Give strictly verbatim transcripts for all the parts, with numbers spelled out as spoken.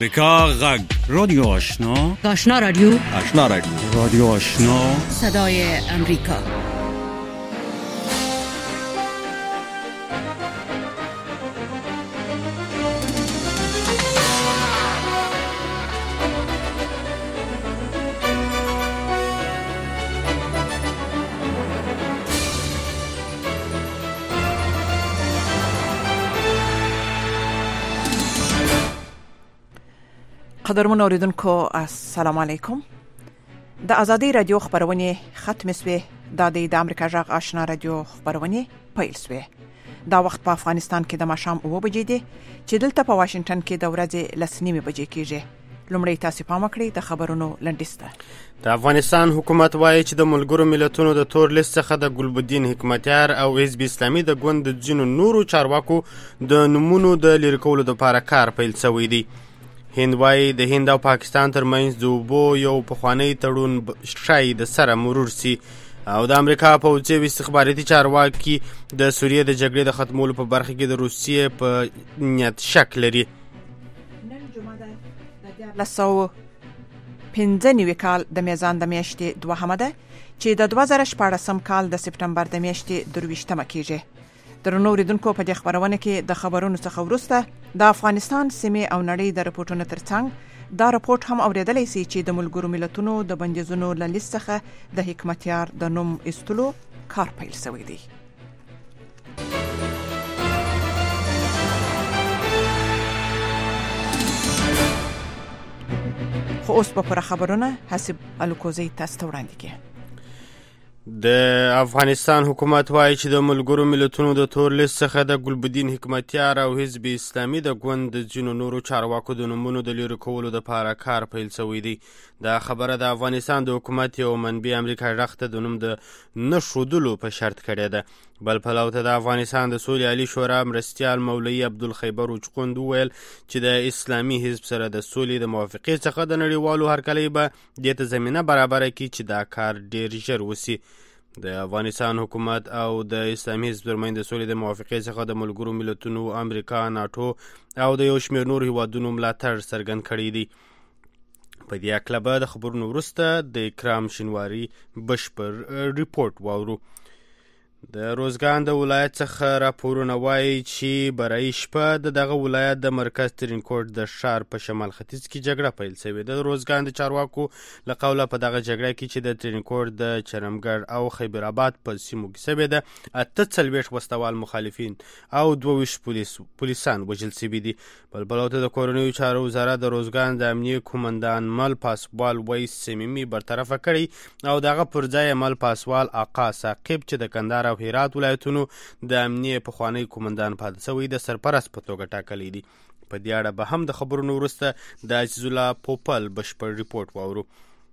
امریکا غږ رادیو آشنا آشنا رادیو آشنا رادیو رادیو آشنا صدای امریکا. قدرمن اوریدونکو السلام علیکم. د ازادي رادیو خبرونه ختم شوه. د د امریکا غږ آشنا رادیو خبرونه پیل شوه. دا وخت په افغانستان کې د ماښام اوه بجې دي چې دلته په واشنگټن کې د ورځې لس نیمې بجې کېږي. لومړی تاسو پام وکړئ د خبرونو لنډیسته. د افغانستان حکومت وایي چې د ملګرو ملتونو د تور لیست څخه د ګلبدین حکمتیار او حزب اسلامي د ګوند د ځینو نورو چارواکو د نمونو د لرې کولو لپاره کار پیل شوی دی. هند وایي د هند او پاکستان ترمنځ د اوبو یو پخوانی تړون شاید د سره مرور سي او د امریکا پوځي او استخباراتي چارواکي د سوریې د جګړې د ختمولو په برخه کې د روسیې په نیت شک لري. نن جمعه ده د دیارلس سوه پنځه نوي کال د میزان د میاشتې دوهمه ده چې د دوه زره شپاړسم کال د سپټمبر د میاشتې درویشتمه کېږي. درنو اوریدونکو په دې خبرونه کې د خبرونو څخه وروسته د افغانستان سیمې او نړۍ د رپورټونو ترڅنګ دا رپورټ هم اوریدلای شي چې د ملګرو ملتونو د بندیزونو له لیست څخه د حکمتیار د نوم ایستلو کار پیل شوی دی. خو اوس په پوره خبرونه حسب الکوزی تاسو ته وړاندې کوي. د افغانستان حکومت وایي چې د ملګرو ملتونو د تور لیست څخه د ګلبدین حکمتیار او حزب اسلامي د ګوند د ځینو نورو چارواکو د نومونو د لرې کولو لپاره کار پیل شوی دی. دا خبره د افغانستان د حکومت یو منبع امریکا غږ ته د نوم د نه ښودلو په شرط کړې ده. بل پلو ته د افغانستان د سولې عالي شورا مرستیال مولوي عبدالخیبر وچقوند وویل چې د اسلامي حزب سره د سولې د موافقې څخه د نړیوالو هرکلی به دې ته زمینه برابره کړي چې دا کار ډیر ژر وسي. د افغانستان حکومت او د اسلامي حزب ترمنځ د سولې د موافقې څخه د ملګرو ملتونو، امریکا، ناټو او د یو شمېر نورو هیوادونو ملاتړ څرګند کړی دی. په دې اړه به د خبرونو وروسته د اکرام شینواري بشپړ ریپورټ واورو. د روزګان د ولایت څخه راپورونه وایي چې برای شپه د دغه ولایت د مرکز ترینکوټ د ښار په شمال ختیځ کې جګړه پیل شوې ده. د روزګان د چارواکو له قوله په دغه جګړه کې چې د ترینکوټ د چرمګړ او خیبر آباد په سیمو کې شوې ده اته څلوېښت وسوال مخالفین او دوه ویشت پولیس پولیسان وژل شوي دي. بل بلو ته د کورنیو چارو وزارت د روزګان د امنیه کومندان مل پاسوال ویس صمیمي برطرفه کړی او دغه پر ځای مل پاسوال آقا ساقب چې د کندهار او هرات ولایتونو د امنیه پخوانی کومندان پاتې شوی د سرپرست په توګه ټاکلی دی. په دې اړه به هم د خبرونو وروسته د عزیز الله پوپل بشپړ ریپورټ واورو.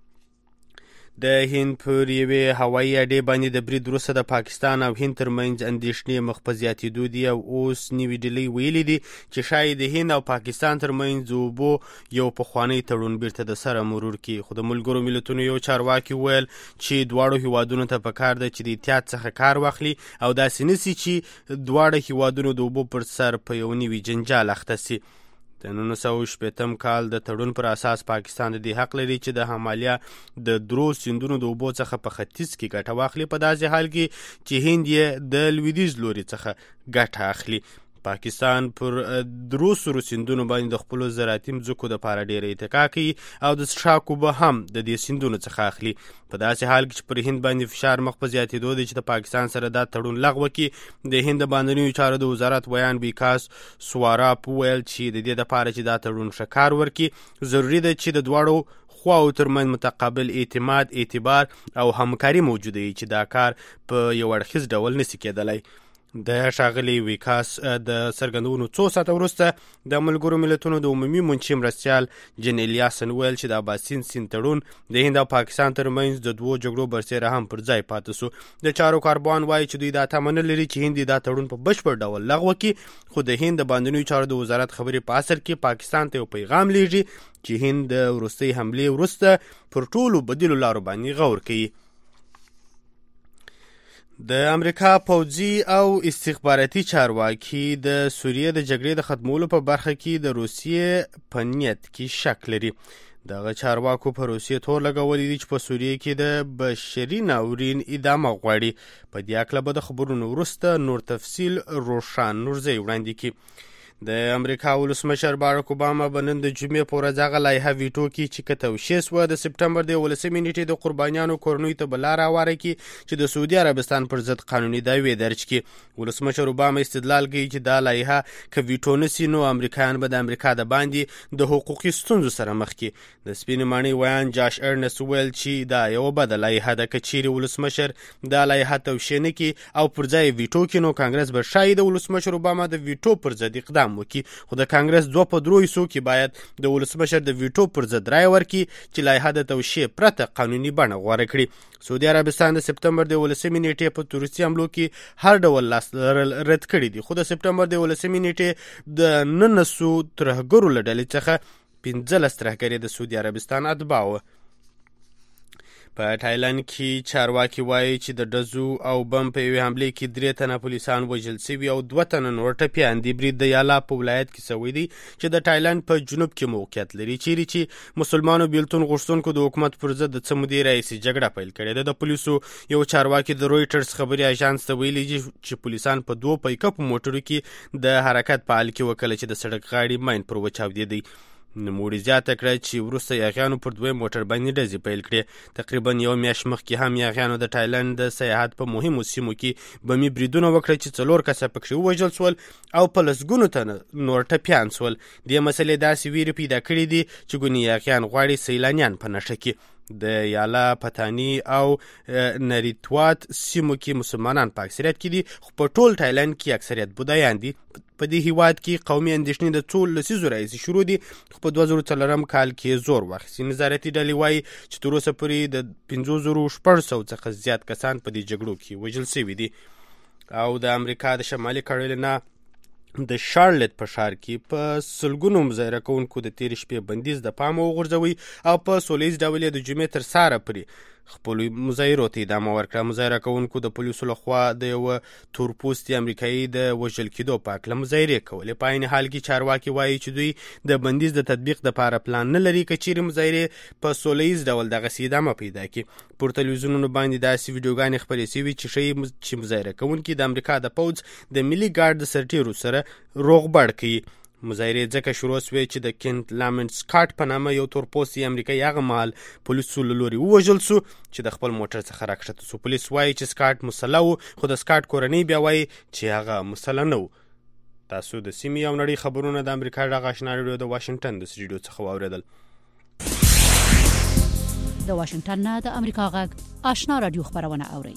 د هند پر یوې هوایي اډې باندې د برید وروسته د پاکستان او هند ترمنځ اندېښنې مخ په زیاتېدو دي او اوس نوې ډلې ویلي دي چې ښایي د هند او پاکستان ترمنځ د اوبو یو پخوانی تړون بیرته د سره مرور کړي. خو د ملګرو ملتونو یو چارواکي وویل چې دواړو هیوادونو ته پکار ده چې د احتیاط څخه کار واخلي او داسې نسي چې دواړه هیوادونو د اوبو پر سر په یو نوي جنجال اخته سي. د نولس سوه شپېتم کال د تړون پر اساس پاکستان د دې حق لري چې د همالیا د درو سیندونو د اوبو څخه په ختیځ کې ګټه واخلي، په داسې حال کې چې هند یې د لویدیځ لوري څخه ګټه اخلي. پاکستان پر درو سرو سیندونو باندې د خپلو زراعتي مځکو دپاره ډېره اتکا کوي او د څښاک اوبه هم د دې سیندونو څخه اخلي. په داسې حال کې چې پر هند باندې فشار مخ په زیاتېدو دی چې د پاکستان سره دا تړون لغوه کړي. د هند د باندنیو چارو د وزارت ویان بیکاس سواراپ وویل چې د دې دپاره چې دا تړون ښه کار ورکړي ضروري ده چې د دواړو خواو ترمنځ متقابل اعتماد، اعتبار او همکاري موجوده وي چې دا کار په یو اړخیز ډول نشي کېدلی. د ښاغلي ویکاس د څرګندونو څو ساعته وروسته د ملګرو ملتونو د عمومي منشي مرستیال جن الیاسن ویل چې د اباسین سیند تړون د هند او پاکستان ترمنځ د دوو جګړو برسېره هم پر ځای پاتې سو. د چارو کاربان وایي چې دوی دا تمه نه لري چې هند دا تړون په بشپړ ډول لغوه کړي، خو د هند د باندنیو چارو د وزارت خبرې په اصل کې پاکستان ته یو پیغام لیږي چې هند د وروستۍ حملې وروسته پر ټولو بدیلو لارو باندې غور کوي. د امریکا پوځي او استخباراتي چارواکي د سوریې د جګړې د ختمولو په برخه کې د روسیې په نیت کې شک لري. دغه چارواکو په روسیې تور لګولي دي چې په سوریې کې د بشري ناورین ادامه غواړي. په دې اړه به د خبرونو وروسته نور تفصیل روښان نورزی وړاندې کړي. د امریکا ولسمشر باراک اوباما به نن د جمعې په ورځ هغه لایحه ویټو کړي چې که توشیح سوه د سپټمبر د یولسمې نیټې د قربانیانو کورنیو ته به لاره هواره کړي چې د سعودي عربستان پر ضد قانوني دعوې درج کړي. ولسمشر اوباما استدلال کوي چې دا لایحه که ویټو نسي نو امریکایان به د امریکا د باندې د حقوقي ستونزو سره مخ کړي. د سپینې ماڼۍ ویان جاش ارنست ویل چې دا یوه بده لایحه ده. که چیرې ولسمشر دا لایحه توشیح نه کړي او پر ځای ویټو کړي نو کانګرس به ښایي د ولسمشر اوباما د ویټو پر ضد اقدام وکړي. خو د کانګرس دوه په درو حصو کې باید د ولسمشر د ویټو پر ضد رایه ورکړي چې لایحه د توشیح پرته قانوني بڼه غوره کړي. سعودي عربستان د سپټمبر د یولسمې نیټې په تروریستي حملو کې هر ډول لاس رد کړي دي. خو د سپټمبر د یولسمې نیټې د نولسو ترهګرو له ډلې څخه پنځلس ترهګر د سعودي عربستان اتباع وو. په تایلند کې چارواکي وایي چې د ډزو او بم په یوې حملې کې درې تنه پولیسان وژل شوي او دوه تنه نور ټپیان دي. برید د یالا په ولایت کې شوی دی چې د تایلند په جنوب کې موقعیت لري، چیرې چې مسلمانو بیلتون غوښتونکو د حکومت پر ضد د څه مودې راهیسې جګړه پیل کړې ده. د پولیسو یو چارواکي د رویټرز خبري اژانس ته ویلي چې پولیسان په دوه پیکپ موټرو کې د حرکت په حال کې وکړه چې د سړک غاړې ماین پر وچاودېدی. نوموړي زیاته کړه چې وروسته یاغیانو پر دوی موټر باندې ډزې پیل کړې. تقریبا یو میاشت مخکې هم یاغیانو د تایلند د سیاحت په مهمو سیمو کې بمي بریدونه وکړه چې څلور کسه پکښې ووژل سول او په لسګونو تنه نور ټپیان سول. دې مسلې داسې ویرې پیدا کړي دي چې ګونې یاغیان غواړي سیلانیان په نښه کړي. د یالا، پتانی او نریتوات سیمو کې مسلمانان په اکثریت کې دي، خو په ټول تایلند کې اکثریت بودایان دي. په دې هیواد کې قومي اندېښنې د څو لسیزو راهیسې شروع دي، خو په دوه زره څلورم کال کې زور واخیستي. نظارتي ډلې وایي چې تر اوسه پورې د پنځو زرو شپږ سوو څخه زیات کسان په دې جګړو کې وژل شوي دي. او د امریکا د شمالي کارولینا د شارلټ په ښار کې په سلګونو مظاهره کوونکو د تېرې شپې بندیز د پامه وغورځوي او په سولیز ډول یې د جمعې تر سهاره پورې خپلو مظاهرو ته ادامه ورکړه. مظاهره کوونکو د پولیسو لخوا د یوه تورپوستي امریکایي د وژل کېدو په هکله مظاهرې کولې. په عین حال کې چارواکي وایي چې دوی د بندیز د تطبیق دپاره پلان نه لري که چیرې مظاهرې په سوله ییز ډول دغسې ادامه پیدا کړي. پر تلویزیونونو باندې داسې ویډیوګانې خپرې شوي چې ښیي چې مظاهره کوونکي د امریکا د پوځ د ملي ګارد د سرتیرو سره روغبړ کوي. مظاهرې ځکه شروع شوې چې د کینت لامن سکاټ په نامه یو تورپوستی امریکایي هغه مهال پولیسو له لوري ووژل سو چې د خپل موټر څخه راکښته سو. پولیس وایي چې سکاټ مسله و، خو د سکاټ کورنۍ بیا وایي چې هغه مسله نه و. تاسو د سیمې او نړۍ خبرونه د امریکا غږ آشنا راډیو د واشنګټن د سټوډیو څخه واورېدل. د واشنګټن نه د امریکا غږ آشنا راډیو خبرونه اورئ.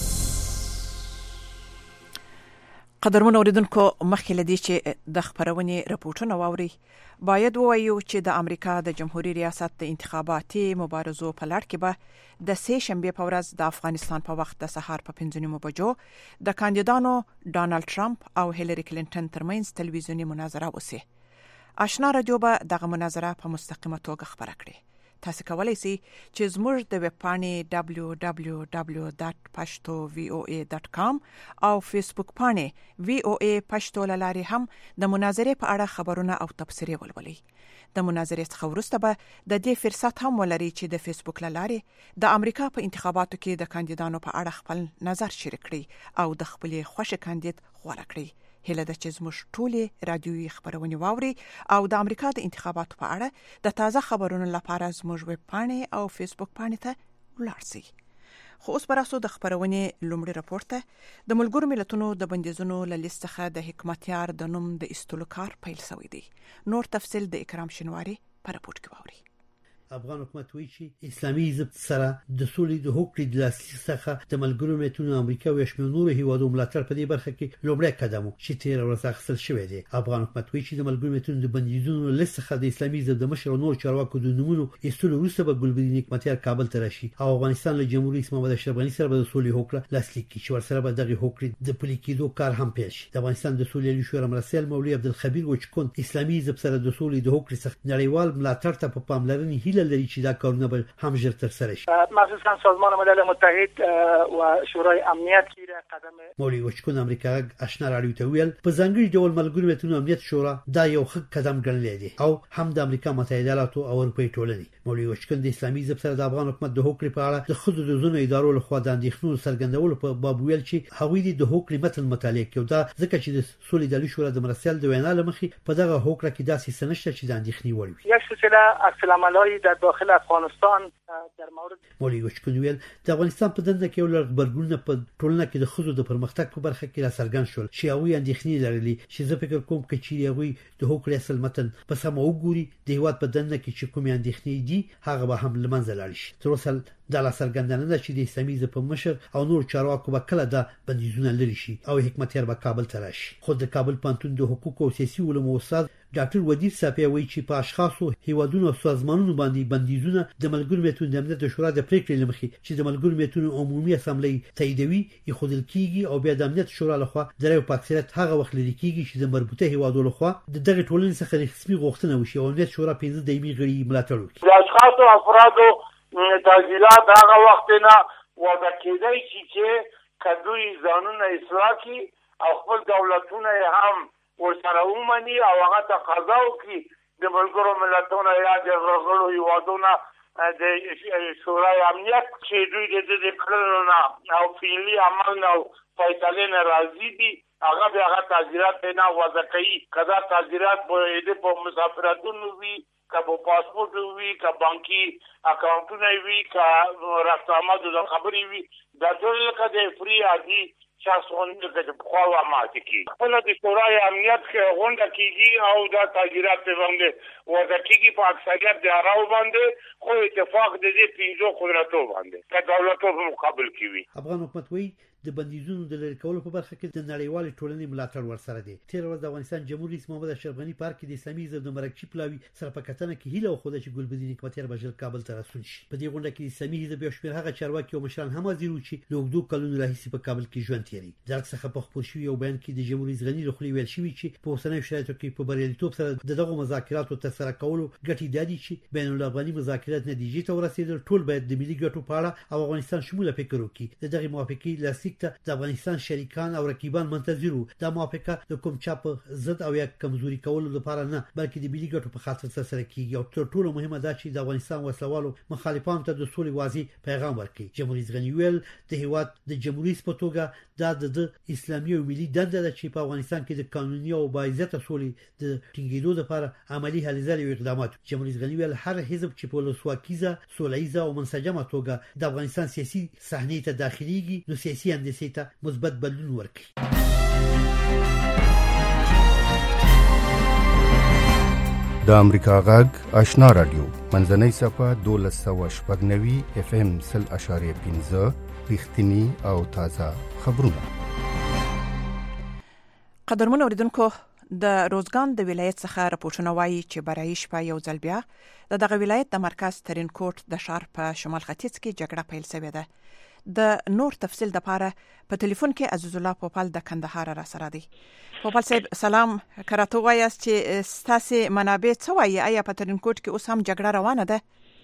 قدرمن اوریدونکو، مخکې له دې چې د خبرونې رپورټونه واوري، باید ووایو چې د امریکا د جمهوریت ریاست د انتخاباتي مبارزو په لړ کې به د سه شنبه په ورځ د افغانستان په وخت د سهار په پنځه نیمو بجو د کاندیدانو ډانلډ ټرمپ او هیلری کلینټن ترمنځ تلویزیونی مناظره وسی. آشنا راډیو به دغه مناظره په مستقیمه توګه خبره کړي. تاسو کولای شئ چې زموږ د ویب پاڼې دبلیو دبلیو دبلیو ډاټ پښتو وی او ای ډاټ کام او فیسبوک پاڼې وی او ای پښتو لاري هم د مناظرې په اړه خبرونه او تبصرې ولولئ. د مناظرې څخه وروسته به د دې فرصت هم ولري چې د فیسبوک لاري د امریکا په انتخاباتو کې د کاندیدانو په اړه خپل نظر شریک کړئ او د خپل خوښه کاندید غوړه کړئ. هله د چې زموږ ټولې رادیوي خبرونه واوري او د امریکا د انتخاباتو په اړه د تازه خبرونو لپاره زموږ ویب پاڼې او فیسبوک پاڼې ته ولاړ شئ. خو اوس براسو د خبرونې لومړی راپور ته د ملګرو ملتونو د بندیزونو له لیست څخه د حکمتیار د نوم د ایستلو کار پیل شوی دی. نور تفصیل د اکرام شنواری په راپور کې واوري. افغان حکومت وایي چې اسلامي حزب سره د سولې د حقوقي د لاسلیک څخه د ملګرو ملتونو امریکا او شمېر نورو هیوادو ملاتړ په دې برخه کې لومړی قدم و چې تیر ورځ اخیستل شوی دی. افغان حکومت وایي چې د ملګرو ملتونو د بندیزونو لیست څخه د اسلامي حزب د مشر او نور چارواکو د نومونو ایستلو وروسته به ګلبدین حکمتیار کابل ته راشي او افغانستان له جمهوریت اسلامي محمد اشرف غني سره به د سولې حقوق لاسلیک کړي چې ورسره به دغه حقوق د پلي کېدو کار هم پیل شي. د افغانستان د سولې شورا مرسل مولوي عبدالخبیر وچکون اسلامي حزب سره د سولې د حقوق څخه نړیوال ملاتړ ته په پاملرنې هیله هیله لري چې دا کارونه به هم ژر ترسره شي. مخصوصا سازمان ملل متحد و شورای امنیت کې قدم مولوی وشکون امریکا آشنا راډیو ته ویل په ځانګړي ډول ملګرو ملتونو امنیت شورا دا یو ښه قدم ګڼلی دی او هم د امریکا متحده ایالاتو او اروپای ټولنې. مولوی وشکون د اسلامي حزب سره د افغان حکومت د هوکړې په اړه د ښځو د ځینو ادارو لخوا د اندېښنو څرګندولو په باب ویل چې هغوی د هوکړې متن مطالعه کوي دا ځکه چې د سولې د شورا د مرستیال د وینا له مخې په دغه هوکړه کې داسې څه نشته چې د اندېښنې وړ وي. یک سلسله عکس‌العمل‌های در داخل افغانستان در مورد مولوی وشکون ویل د افغانستان په دنده کې ولر خبرګونونه په ټولنه کې د ښځو د پرمختګ په برخه کې را څرګند شول چې هغوی اندېښنې لرلې چې زه فکر کوم چې چیرې هغوی د هوکړې اصل متن په سمه وګوري د هېواد په دنده کې چې کومې اندېښنې دي هغه به هم له منځه لاړ شي. تر اوسه دا لا څرګندونه ده چې د اسلامي حزب په مشر او نور چارواکو به کله دا بندیزونه لري شي او حکمتیار به کابل ته راشي. خو د کابل پوهنتون د حقوقو او سیاسي علومو استاد ډاکټر ودیر صافی وایي چې په اشخاصو هیوادونو او سازمانونو باندې بندیزونه د ملګرو ملتونو د امنیت شورا د پریکړې لمخې چې د ملګرو ملتونو عمومي اسامبلې تاییدوي ایښودل کیږي او بیا د امنیت شورا لخوا د رایو په اکثریت هغه وخت لري کیږي چې د مربوطه هیوادو لخوا د دغه ټولنې څخه رسمي غوښتنه وشي او امنیت شورا پنځه دایمي غړي ملاتړ وکړي. د اشخاصو افرادو تعزیرات هغه وخت نه وضع کېدای شي چې کدوی ځانونه اصلاح کړي او خپل دولتونه هم ورسره ومني او هغه تقاضا وکړي د ملګرو ملتونو یا د غړو هیوادونو د شورای امنیت چې دوی د دې کړنو نه او فعلي عمل نه فیصلې نه راضي دي هغه به هغه تعزیرات نه وضع کوي. کدا تعزیرات په مسافرتونو وي که په پاسپورت وي که بانکي اکاونټونه وي که رسامات د خبرې وي دا ټول لکه د فری عادي شخصونه چې په خوا ماته کی خپل د شورای امنیت کې غونډه کیږي او دا تغییرات باندې وضع کیږي په اکثریت د اراو باندې خو اتفاق د دې پیژو قدرتو باندې که دولتو په مقابل کې وي. افغان حکومت وایي د بندیزونو د لری کولو په برخه کې د نړیوالې ټولنې ملاتړ ورسره دی. تیر ورځ د افغانستان جمهور رئیس محمد اشرف غنی پارک کې د اسلامي حزب د مرکزي پلاوي سره په کتنه کې هیله وخوده چې ګلبدین حکمتیار بشر کابل ته رسول شي. په دې غونډه کې اسلامي حزب یو شمېر هغه چارواکي او مشران هم حاضر وو چې له اوږدو کلونو راهیسې په کابل کې ژوند تیروي. درک څخه په خپل شوی یو بیان کې د جمهور رئیس غنی له خولې ویل شوی چې په اوسنیو شرایطو کې په بریالیتوب سره دغه مذاکراتو ترسره کولو ګټې دادي چې بین الافغاني مذاکرات نتیجې ته ورسېدل. ټول باید د ملي ګټو په اړه او افغانستان شموله فکر وکړي. دغه موافقې لاسلیک ته د افغانستان شریکان او رقیبان منتظر وو. دا موافقه د کوم چا په ضد او یا کمزوري کولو لپاره نه بلکې د ملي ګټو په خاطر سره کیږي او تر ټولو مهمه دا چې د افغانستان وسلوالو مخالفانو ته د سولې واضح پیغام ورکړي. جمهور رئیس غنی ویل د هیواد د جمهوریت په توګه دا د اسلامي او ملي دنده ده چې په افغانستان کې د قانوني او باعزته سولې د ټینګېدو لپاره عملی هلې ځلې او اقدامات. جمهور رئیس غنی ویل هر حزب چې په ولسواکیزه سولهیزه او منسجمه توګه د افغانستان سیاسي صحنې ته داخليږي نو سیاسي اندیسې ته مثبت بدلون ورکړي. د امریکا غږ آشنا رادیو منځنۍ صفحه دولس سوه شپږ نوي اف ام سل اشاریه پنځه رښتینی او تازه خبرونه. قدرمن اوریدونکو د روزګان د ولایت څخه راپورټونه وایي چې برای شپه یو ځل بیا د دغه ولایت د مرکز ترین کوټ د ښار په شمال ختیځ کې جګړه پیل شوې ده. د نور تفصیل د پاره په ټلیفون کې عزیز الله پوپل د کندهار را سره دی. پوپل صاحب سلام، کراته وایاست چې ستاسو منابع څه وایي؟ آیا په ترین کوټ کې اوس هم جګړه روانه ده؟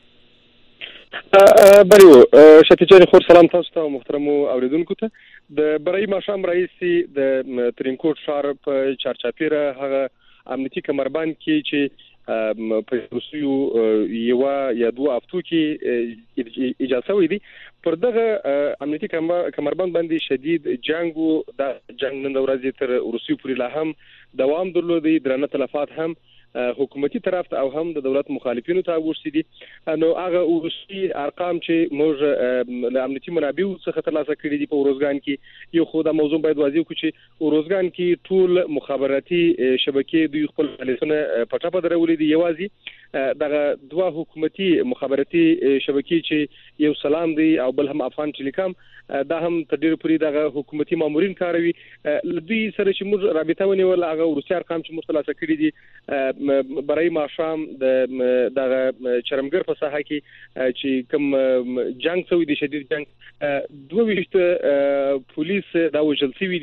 بریو شتیجری خور سلام تاسو ته محترمو اوریدونکو ته. د برای ماشام رئیسي د ترین کوټ ښار په چارچاپیره هغه امنیتي کمربند کې چې په روسیو یو یا دوه هفتو کې اجازه وې دي پر دغه امنیتي کمربند باندې شدید جنگ او د جنگ نن ورځې تر روسیو پورې لا هم دوام درلودي. درنه تلفات هم حکومتي طرف ته او هم د دولت مخالفینو ته ورسېدي. نو هغه روسي ارقام چې موږ له امنیتي منابعو څخه ترلاسه کړي دي په روزګان کې یو خو دا موضوع باید واضح کړو چې روزګان کې ټول مخابراتي شبکې دوی خپل فعالیتونه په ټاپه درولې دي. یوازې دغه دوه حکومتي مخابراتي شبکې چې یو سلام دی او بل هم افغان ټیلیکام دا هم تر ډیره پورې دغه حکومتي مامورین کاروي. دوی سره چې موږ رابطه ونیول هغه روسي ارقام چې موږ ترلاسه کړي دي برای ماشام د دغه چرمګر په ساحه کې چې کوم جنگ شوی دی شدید جنگ دوه ویشت پولیس دا وژل شوي دي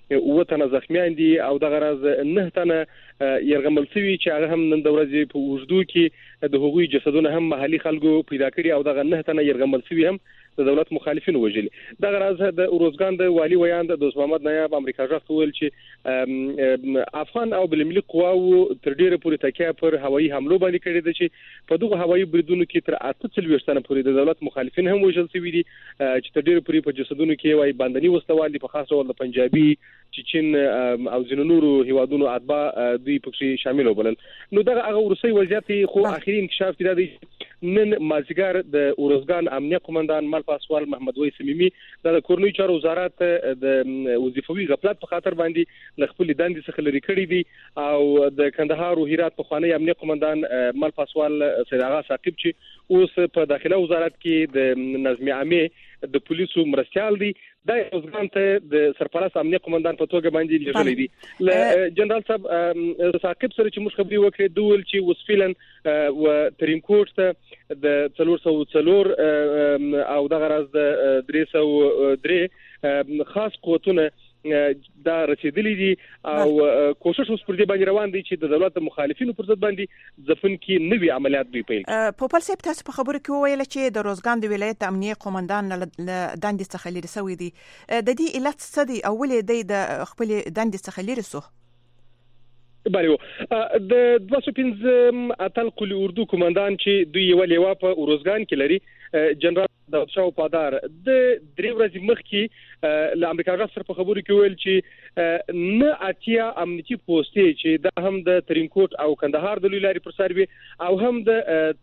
اوه تنه زخمیان دي او دغه راز نه تنه يرغمل شوی چې هغه هم نن د ورځې په وجدو کې د هغوی جسدونه هم محلي خلکو پیدا کړي او دغه نه تنه يرغمل شوی هم د دولت مخالفینو وجلي. دغه راز د اوروزګان د والي ویان د دوست محمد نایب امریکا ځخ ویل چې افغان او بلملي قواو تر ډیره پورې تکیه پر هوایي حملو باندې کړی دی چې په دغه هوایي بریدونو کې تر اته څلوېښت تنه پورې د دولت مخالفین هم وژل شوي دي چې تر ډیره پورې په جسدونو کې وایي باندنی وسوال دي په خاص ډول د پنجابي چین او ځینو نورو هیوادونو اتباع دوی پکې شامل وبلل. نو دغه هغه ورسي وضعیت خو اخیری انکشاف کړی دی نن مازیګر د اوروزګان امنیه قومندان مال پاسوال محمد وای سمیمی د کورنۍ چارو وزارت د وظیفوي غفلت په خاطر باندې ل خپل دندې څخه لري کړی دي او د کندهار او هرات په خوانی امنیه قومندان مال پاسوال سید آغا ثاقب چې اوس په داخله وزارت کې د نظم عامه د پولیسو مرستيال دي د اوزګان ته د سرپرست امنیه قومندان په توګه باندې لږلې دي ل جنرال صاحب ثاقب سره چې موږ خبري وکړې دوول چې وسفیلن و ترینکوټ ته د څلور سوه څلور او دغه راز د درې سوه درې خاص قوتونه دا رسیدلی دي او کوشش اوس پر دې باندې روان دي چې د دولت مخالفینو پر ضد باندې ځفن کې نوي عملیات دوی پیل کړي. په پلسپ تاسو په خبرو کې وویل چې د روزګان د ولایت امنیه قومندان دندې څخه لري سوی دي. د دې علت څه دی او ولې د خپل دندې څخه لري سو؟ بله د دوه سوه پنځه اتل قلی اردو قومندان چې دوی یو لیوا په اوروزګان کې لري جنرال داود شاه پادار د درې ورځې مخکې له امریکا غا سره په خبرو کې ویل چې نه اتیا امنیتي پوسټې چې دا هم د ترینکوټ او کندهار د لوی لارې پر سر وي او هم د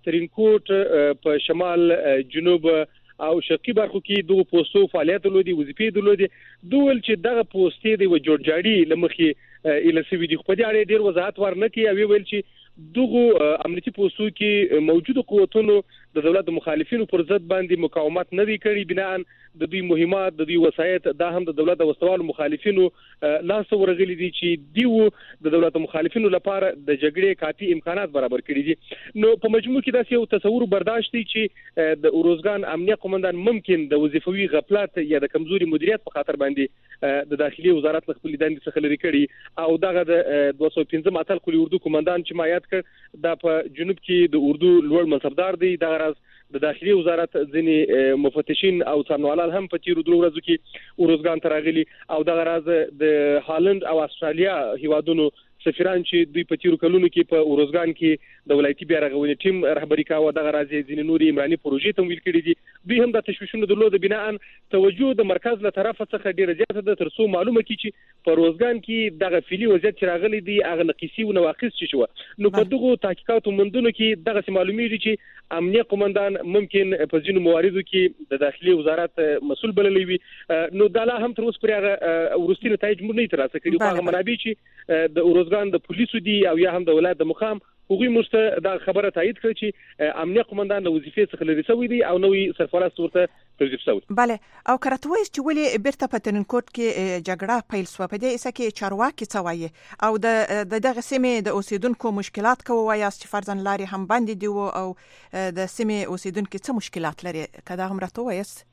ترینکوټ په شمال جنوب او شرقي برخو کې دغه پوسټو فعالیت لودي وظیفې درلودي دوول چې دغه پوسټې د جوړجاړي لمخې الاسوي دي خو په دې اړه ډیر وضاحت ورنکړي او ویل چې دغه امنیتي پوسټو کې موجوده قوتونو د دولت مخالفینو پر ضد باندې مقاومت نه دی کړی بناء د دوی مهمات د دوی وسایت دا هم د دولت وسوال مخالفینو لاس ورغلي دي چې دیو د دولت مخالفینو لپاره د جګړې کافي امکانات برابر کړي دي. نو په مجموع کې دا یو تصور برداشت دي چې د اوروزګان امنیه قومندان ممکن د وظیفوي غفلت یا د کمزوري مدیریت په خاطر باندې د داخلي وزارت خپل دندې څخه لري کړي او دغه د دوه سوه پنځه اتل قلی اردو قومندان چې ما یاد کړ دا په جنوب کې د اردو لوړ منصبدار دی دغه راز د داخلي وزارت ځینې مفتشین او څارنوالان هم په تیرو دوه ورځو کې اوروزګان ته راغلي او دغه راز د هالند او استرالیا هیوادونو سفیران چې دوی په تیرو کلونو کې په اوروزګان کې د ولایتي بیا رغونې ټیم رهبری کاوه دغه راز ځینې نوري عمراني پروژې تمویل کړي دي دوی هم د تشویشونو درلوده بناء توجه د مرکز له طرفه څخه ډیره زیاته ده تر څو معلومه کی چې په اوروزګان کې دغه فعلی وضعیت چې راغلي دي هغه نقصي او نواقص چې شو نو په دغه تحقیقاتو مندونو کې دغه معلومیږي چې امنیه قومندان ممکن په ځینو مواردو کې د داخلي وزارت مسؤل بللی وي نو دا لا هم تر اوسه پرې هغه ورستي نتایج موږ نه ترلاسه کړي هغه منابع چې د اوروزګان د پولیسو دي او یا هم د ولایت د مقام هغوی موږ دا خبره تایید کړې چې امنیه قومندان له وظیفې څخه لرې شوی دی او نوی سرپرست ورته توظیف شوی. بله او کرته وایي چې ولې بیرته په ترینکوټ کې جګړه پیل شوه په دې اسه کې چارواکي څه وایي او د دغه سیمې د اوسیدونکو مشکلات کوي وایاست چې فرضاً لارې هم بندې دي او د سیمې اوسیدونکو څه مشکلات لري که دا هم راته وایاست؟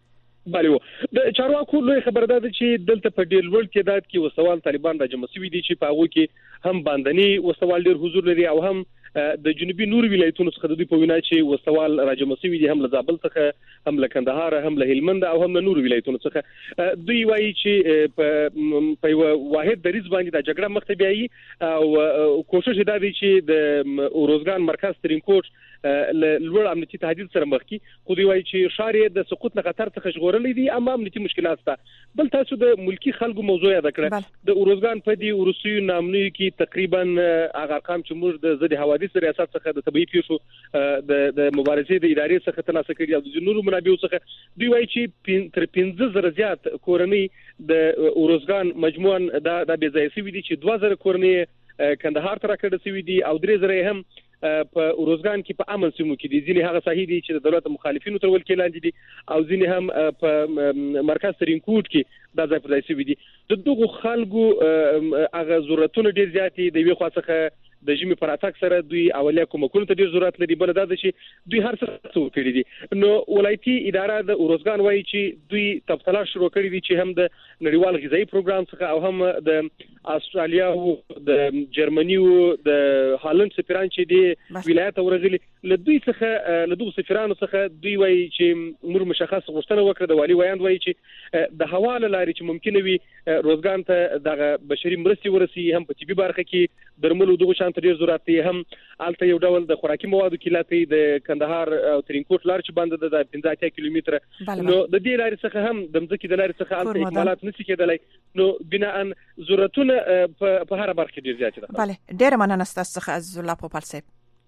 بله د چارواکو لوی خبره ده چې دلته په ډیر لوړ تعداد کې وسوال طالبان راجمع شوي دي چې په هغو کې هم باندنی وسوال ډیر حضور لري او هم د جنوبي نور ولایتونو څخه د دوی په وینا چې وسوال راجمع شوي دي هم له زابل څخه هم له کندهار هم له هلمند او هم له نور ولایتونو څخه دوی وایي چې په یو واحد دریځ باندې د جګړه مخ ته بیایي او کوشش دا دی چې د اوروزګان مرکز ترینکوټ لوړ امنیتي تهدید سره مخ کی خو دوی وایي چې شارې د سقوط نه خطر څخه ژغورلې دي اما امنیتي مشکلات شته. بل تاسو د ملکی خلکو موضوع یاد کړه د اوروزګان په دې وروستیو نامنوي کې تقریبا هغه ارقام چې موږ د ضد حوادث ریاست څخه د طبيعي پیښو د د مبارزې د ادارې څخه ترلاسه کړي او د نورو منابعو څخه دوی وایي چې تر پنځه زره زیات کورنۍ د اوروزګان مجموعاً دا د بې ځایه شوي دي چې دوه زره کورنۍ کندهار ته راکړل شوي دي او درې زره هم په اوروزګان کې په امن سیمو کې دي ځینې هغه ساحې دي چې د دولت مخالفینو تر ولکې لاندې دي او ځینې هم په مرکز ترینکوټ کې دا ځای پر ځای شوي دي. د دغو خلکو هغه ضرورتونه ډېر زیات دي د یوې خوا څخه د ژمي پر اتاک سره دوی اولیا کومکونو ته ډیر ضرورت لري. بل دا چې دوی هر څه کړی دي. نو ولایتي اداره د اوروزګان وایي چې دوی تبتلا شروع کړی دي چې هم د نړیوال غذایی پروګرام څخه او هم د استرالیا او د جرمني او د هالند سفیران چې دی ولایت ورغلي له دوی څخه له دوه سفیرانو څخه دوی وایي چې امور مشخص غوښتنه وکړه. د والی ویاند وایي چې د حواله لاري چې ممکن وي روزګان ته د بشري مرستې ورسي، هم په طبي برخه کې درملو دغه شان ډیر ضرورت دی، هم الته یو ډول د خوراکي موادو کیلاتي د کندهار او ترینکوټ لار چې باندې د پنځه اتیا کیلومتره نو د دې لارې څخه هم د مځکې د لارې څخه الته اکمالات نشي کېدلی. نو بناء ضرورتونه په هر برخه کې ډیر زیات دي. بله ډیر مننه ستاسو څخه عزیز الله پوپل صاحب.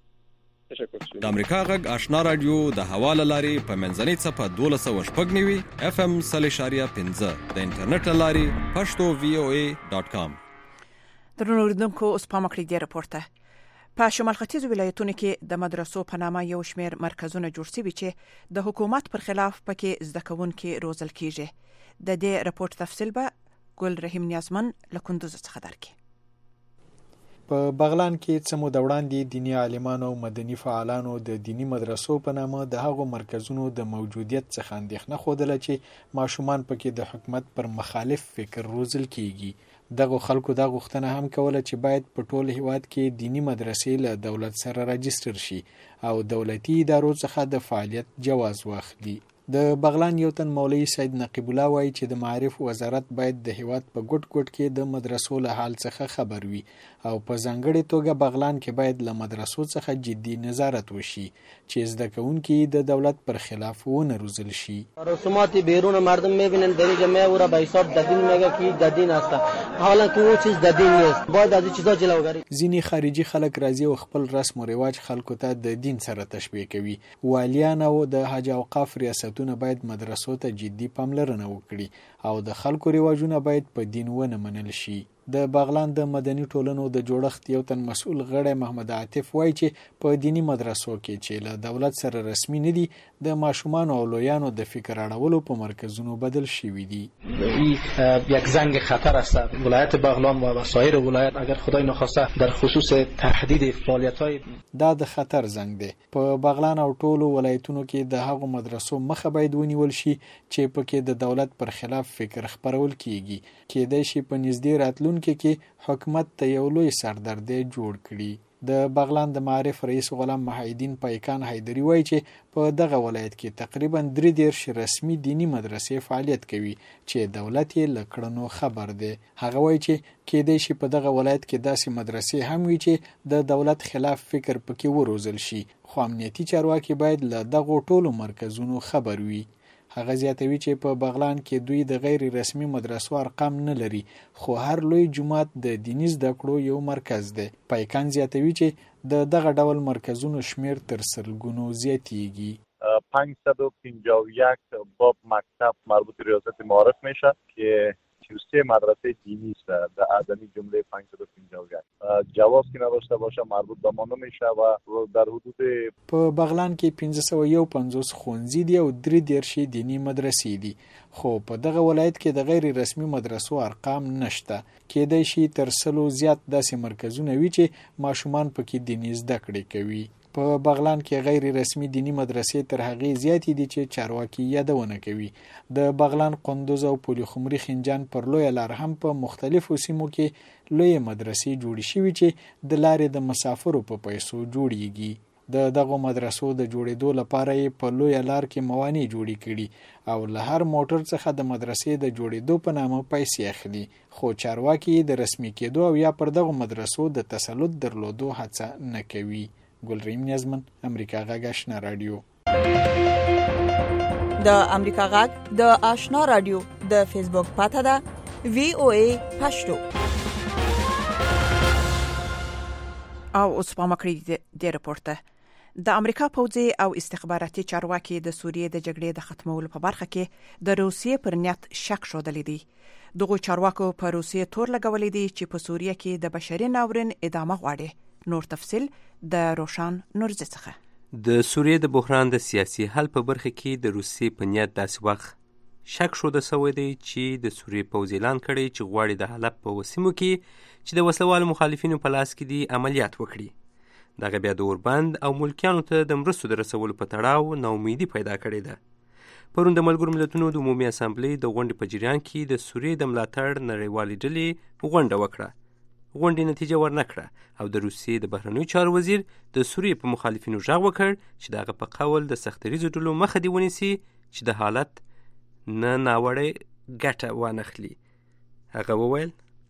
د امریکا غږ آشنا رادیو د حواله لاري په منځنۍ صفه دوه سوه شپږ نوي اف ام صلی شاریه پنځه د انټرنیټ لاري پښتو وی او ای ډاٹ کام. درنو اوریدونکو اوس په مکړی دی راپورته په شمال ختیځ ولایتونو کې د مدرسو په نامه یو شمېر مرکزونه جوړ شوي چې د حکومت پر خلاف پکې زده کوونکي روزل کیږي. د دې راپورټ تفصیل به ګل رحیم نیازمن له کندوز څخه درکړي. په بغلان کې څه موده وړاندې دیني عالمانو او مدني فعالانو د دیني مدرسو په نامه د هغو مرکزونو د موجودیت څخه اندېښنه ښودله چې ماشومان پکې د حکومت پر مخالف فکر روزل کیږي. دغه خلکو دا غوښتنه هم کوله چې باید په ټول هیواد کې دینی مدرسې له دولت سره راجستر شي او دولتي ادارو څخه د فعالیت جواز واخلي. د بغلان یو تن مولوی سید نقیب الله وایي چې د معارف وزارت باید د هیواد په ګډ ګډ کې د مدرسو له حال څخه خبر وي او په ځانګړې توګه بغلان کې باید له مدرسو څخه جدي نظارت وشي چې زده کوونکي د دولت پر خلاف ونه روزل شي. رسومات بیرون مردم میبینن در جمعه او را به حساب ددین میگه که د دین است، حالا که اون چیز د دین نیست. باید از این چیزا جلوگیری. ځینې خارجي خلک راځي او خپل رسم او رواج خلکو ته د دین سره تشبیه کوي. والیان او د حج اوقاف ریاستونه باید مدرسو ته جدي پاملرنه وکړي او د خلکو رواجونه باید په دین ونه منل شي. د بغلان د مدني ټولنو د جوړښت یو تن مسؤل غړی محمد عاطف وایي چې په دینی مدرسو کې چې له دولت سره رسمي نه دي د ماشومان او لویانو د فکر اړولو په مرکزونو بدل شوي دي. این یک زنگ خطر است. ولایت بغلان و سایر ولایت اگر خدای نخواسته در خصوص تهدید فعالیت‌های دا د خطر زنګ دی. په بغلان او ټولو ولایتونو کې د هغو مدرسو مخه باید ونیول شي چې پکې د دولت پر خلاف فکر خپرول کیږي. کېدای شي په نږدې راتلونکي کې حکومت ته یو لوی سردردی جوړ کړي. د بغلان د معارف رئیس غلام محیدین پایکان حیدری وایي چې په دغه ولایت کې تقریبا درې دیرش رسمي دینی مدرسې فعالیت کوي چې دولت یې له کړنو خبر دی. هغه وایي چې کېدای شي په دغه ولایت کې داسې مدرسې هم وي چې د دولت خلاف فکر پکې وروزل شي، خو امنیتي چارواکي باید له دغو ټولو مرکزونو خبر وي. هغه زیاتوي چې په بغلان کې دوی د غیر رسمي مدرسو ارقام نه لري، خو هر لوی جماعت د دیني زده کړو یو مرکز دی. پایکان زیاتوي چې د دغه ډول مرکزونو شمیر تر سلګونو زیاتیږي. پانصد و پنجاه و یک باب مکتب مربوط به ریاست معارف میشه که سی و سه مدرسه دینی است. در ادمی جمله پانصد و پنجاه و یک جواز که نداشته باشه مربوط به ما نمیشه و در حدود په بغلان کې پنځه سوه یو پنځوس ښوونځي دي او درې دیرش دینی مدرسې دي، خو په دغه ولایت کې د غیر رسمي مدرسو ارقام نشته. کېدای شي تر سلو زیات داسې مرکزونه وي چې ماشومان پکې دیني زده کړې کوي. په بغلان کې غیر رسمي دینی مدرسې تر هغې زیاتې دي چې چارواکي یادونه کوي. د بغلان، قندوز او پلخمري خنجان پر لویه لار هم په مختلفو سیمو کې لویې مدرسې جوړې شوي چې د لارې د مسافرو په پیسو جوړیږي. د دغو مدرسو د جوړېدو لپاره یې په لویه لار کې موانع جوړې کړي او له هر موټر څخه د مدرسې د جوړېدو په نامه پیسې اخلي، خو چارواکي د رسمي کېدو او یا پر دغو مدرسو د تسلط درلودو هڅه نه کوي. ګلریم نیازمن، امریکا غږ آشنا رادیو. د امریکا غږ د آشنا رادیو د فیسبوک پاته ده وی او ای پښتو. او اوس په مکړی دی راپورته. د امریکا پوځي او استخباراتي چارواکي د سوریې د جګړې د ختمولو په برخه کې د روسیې پر نیت شک شودلې دي. دغه چارواکو په روسیې تور لګولې دي چې په سوریې کې د بشري ناورین ادامه غواړي. نور تفصیل د روشان نورزي څخه. د سوریې د بحران د سیاسي حل په برخه کې د روسیې په نیت داسې وخت شک شوده سوی دی چې د سوریې پوځ اعلان کړی چې غواړي د حلب په وسیمو کې چې د وسلوالو مخالفینو په لاس کې دي عملیات وکړي. دغه بیا د اوربند او ملکیانو ته د مرستو د رسولو په تړاو ناامیدي پیدا کړې ده. پرون د ملګرو ملتونو د عمومي اسامبلې د غونډې په جریان کې د سوریې د ملاتړ نړیوالې ډلې غونډه وکړه. غونډې نتیجه ورنکړه او د روسیې د بهرنیو چارو وزیر د سوریې په مخالفینو غږ وکړ چې دغه په قول د سختریزو ډلو مخه دې ونیسي چې د حالت نه ناوړه ګټه وانخلي. هغه وویل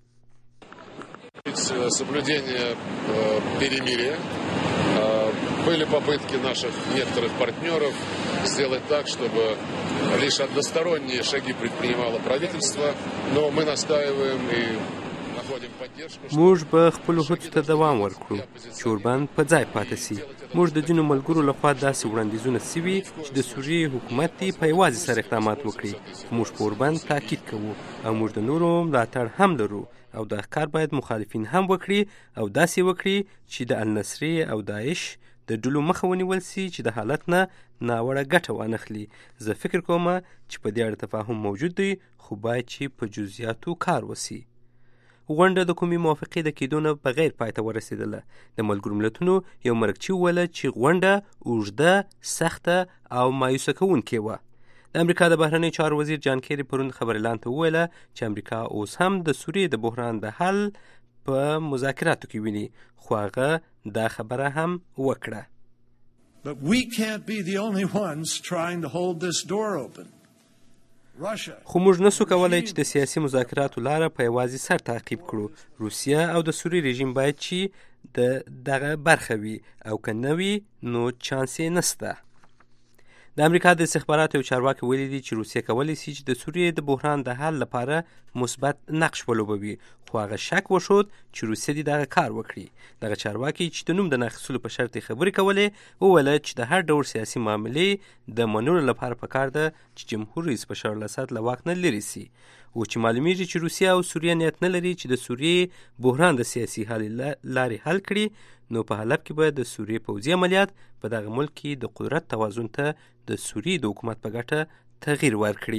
соблюдение перемирия. Были попытки наших некоторых партнеров сделать так, чтобы лишь односторонние шаги предпринимало правительство, но мы настаиваем и находим поддержку. موږ به خپل هڅو ته دوام ورکړو چې اوربند په ځای پاتې سي. موږ د ځینو ملګرو لخوا داسې وړاندیزونه سوي چې د سوریې حکومت دې په یوازې سر اقدامات وکړي. موږ په اوربند تاکید کوو او موږ د نورو ملاتړ هم لرو او دا کار باید مخالفین هم وکړي او داسې وکړي چې د النصرې او داعش د ډلو مخه ونیول سي چې د حالت نه ناوړه ګټه وانخلي. زه فکر کوم چې په دې اړه تفاهم موجود دی، خو باید چې په جزئیاتو کار وسي. غونډه د کومې موافقې د کېدو نه بغیر پای ته ورسېدله. د ملګرو ملتونو یو مرکچي وویله چې غونډه اوږده، سخته او مایوسه کوونکې وه. د امریکا د بهرنیو چارو وزیر جان کیری پرون خبرلاند ته وویله چې امریکا اوس هم د سوریې د بحران د حل په مذاکراتو کې ویني، خو هغه دا خبره هم وکړه. But we can't be the only ones trying to hold this door open. خو موږ نسو کولای چې د سیاسي مذاکراتو لاره په یوازې سر تعقیب کړو. روسیه او د سوریې رژیم باید چې د دغه برخه وي او که نه وي نو چانس یې نسته. د امریکا د استخباراتو یو چارواکي ویلي دي چې روسیه کولی شي چې د سوریې د بحران د حل لپاره مثبت نقش ولوبوي، خو هغه شک وښود چې روسیه دې دغه کار وکړي. دغه چارواکي چې د نوم د نه اخیستلو په شرط خبرې کولې وویل چې د هر ډول سیاسي معاملې د منلو لپاره پکار ده چې جمهور رئیس بشار الاسد له واک نه لرې سي. او چې معلومیږي چې روسیه او سوریه نیت نه لري چې د سوریې بحران د سیاسي حل لارې حل کړي، نو په حلب کې به د سوریې پوځي عملیات په دغه ملک کې د قدرت توازن ته د سوریې د حکومت په ګټه تغییر ورکړي.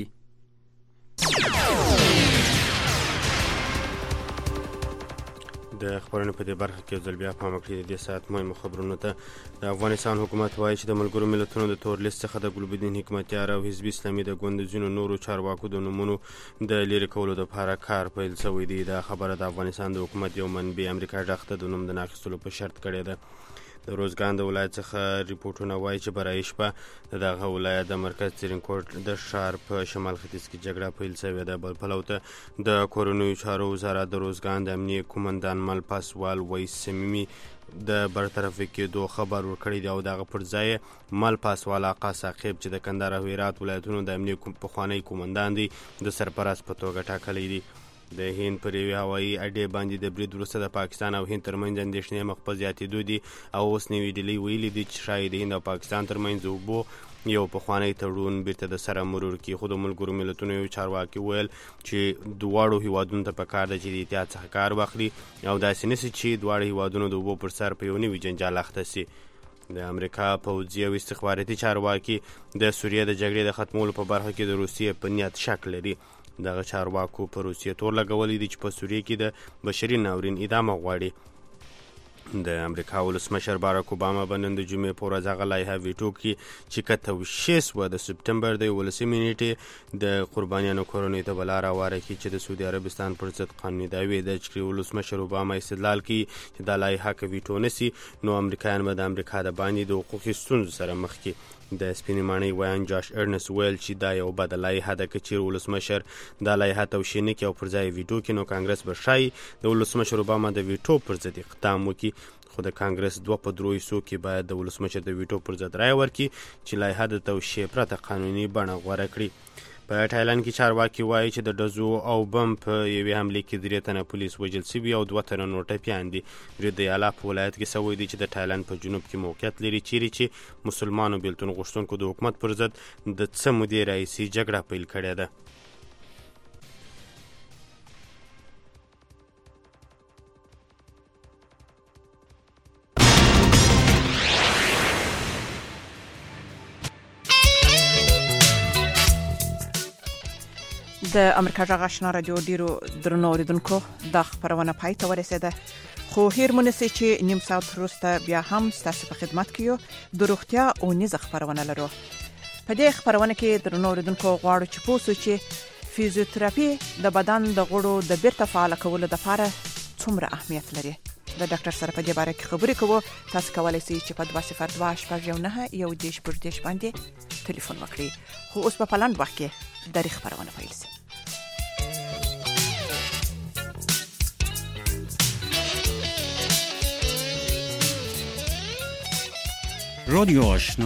د خبرونو په دې برخه کې ځل بیا پام وکړئ د دې ساعت مهمو خبرونو ته. د افغانستان حکومت وایي چې د ملګرو ملتونو د تور لیست څخه د ګلبدین حکمتیار او حزب اسلامي د ګوند ځینو نورو چارواکو د نومونو د لرې کولو دپاره کار پیل شوی دی. دا خبره د افغانستان د حکومت یو منبع امریکا ډغ ته د نوم د نه اخیستلو په شرط کړې ده. د روزګان د ولایت څخه ریپورټونه وایي چې برای شپه د دغه ولایت د مرکز ترینکوټ د ښار په شمال ختیځ کې جګړه پیل شوې ده. بل پلو ته د کورنیو چارو وزارت د روزګان د امنیه قومندان مل پاسوال وایي صمیمي د برطرفي کېدو خبر ورکړی دی او دغه پر ځای مل پاسوال آقا ثاقب چې د کندهار او هرات ولایتونو د امنیه پخوانی قومندان دی د سرپرست په توګه ټاکلی دی. د هند پر یوې هوایي اډې باندې د برید وروسته د پاکستان او هند ترمنځ اندېښنې مخ په زیاتېدو دي او اوس نوي ډیلي ویلي دي چې ښایي د هند او پاکستان ترمنځ د اوبو یو پخوانی تړون بیرته د سره مرور کړي. خو د ملګرو ملتونو یو چارواکي ویل چې دواړو هیوادونو ته پکار ده چې د احتیاط څخه کار واخلي او داسې نشي چې دواړه هیوادونو د اوبو پر سر په یو نوي جنجال اخته سي. د امریکا پوځي او استخباراتي چارواکي د سوریې د جګړې د ختمولو په برخه کې د روسیې په نیت شک لري. دغه چارواکو په روسیې تور لګولی دی چې په سوریې کې د بشري ناورین ادامه غواړي. د امریکا ولسمشر باراک اوباما به نن د جمعې په ورځ هغه لایحه ویټو کړي چې که توشیح سوه د سپټمبر د یولسمې نیټې د قربانیانو کورنیو ته به لاره هواره کړي چې د سعودي عربستان پر ضد قانوني دعوې درج کړي. ولسمشر اوباما استدلال کوي چې دا لایحه که ویټو نسي نو امریکایان به د امریکا د باندې د حقوقي ستونزو سره مخ کړي. د سپینې ماڼۍ ویان جاش ارنس ویل چې دا یو بده لایحه ده. که چیرې ولسمشر دا لایحه توشیح نه کړي او پر ځای ویټو کړي نو کانګرس به ښایي د ولسمشر اوباما د ویټو پر ضد اقدام وکړي. خو د کانګرس دوه په درو حصو کې باید د ولسمشر د ویټو پر ضد رایه ورکړي چې لایحه د توشیح پرته قانوني بڼه غوره کړي. په تایلند کې چارواکي وایي چې د ډزو او بم په یوې حملې کې درې تنه پولیس وژل شوي او دوه تنه نور ټپیان دي. برید د یالا په ولایت کې شوی دی چې د تایلند په جنوب کې موقعیت لري، چیرې چې مسلمانو بیلتون غوښتونکو د حکومت پر ضد د څه مودې راهیسې جګړه پیل کړې ده. د د امریکا جغ آشنا رادیو ډیرو درنو اوریدونکو د خبرونه پای ته ورسیده خو هیر مونږ چې نیم ساعت وروسته بیا هم ستاسو په خدمت کې یو د روغتیا او نيزه خبرونه لرو. په دې خبرونه کې درنو اوریدونکو غواړو چې پوه شو چې فزیوتراپي د بدن د غړو د بیرته فعال کولو لپاره څومره اهمیت لري. د ډاکټر سره په دې باره کې خبرې کوو. تاسو کولای شئ چې په دوه صفر دوه شپږ یو نه یو دیش پر دیش باندې ټلیفون وکړئ. خو اوس په پلان وخت کې د خبرونه پیل شي. رادیو آشنا